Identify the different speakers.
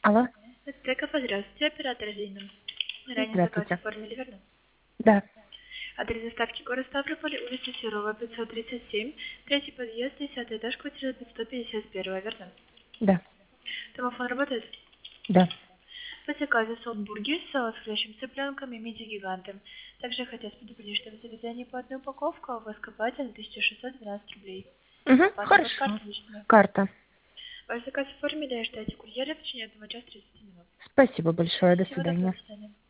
Speaker 1: Алло.
Speaker 2: Стеков, здравствуйте, оператор Зина. Ранее заказ
Speaker 1: Здравствуйте.
Speaker 2: оформили, верно?
Speaker 1: Да.
Speaker 2: Адрес доставки город Ставрополь, улица Серова, 537, третий подъезд, 10 этаж, квартира 151, верно?
Speaker 1: Да.
Speaker 2: Домофон работает?
Speaker 1: Да.
Speaker 2: По заказу саутбургер с хрящим цыпленком и миди-гигантом. Также хотелось предупредить, что в заведении по одной упаковке, а у вас копатель 1612 рублей.
Speaker 1: Угу.
Speaker 2: Паспорт,
Speaker 1: Хорошо.
Speaker 2: карта личная.
Speaker 1: Карта.
Speaker 2: Ваш заказ оформили, ждайте курьера в течение 1 часа 30 минут.
Speaker 1: Спасибо большое. До
Speaker 2: Всего доброго,
Speaker 1: свидания.
Speaker 2: до свидания.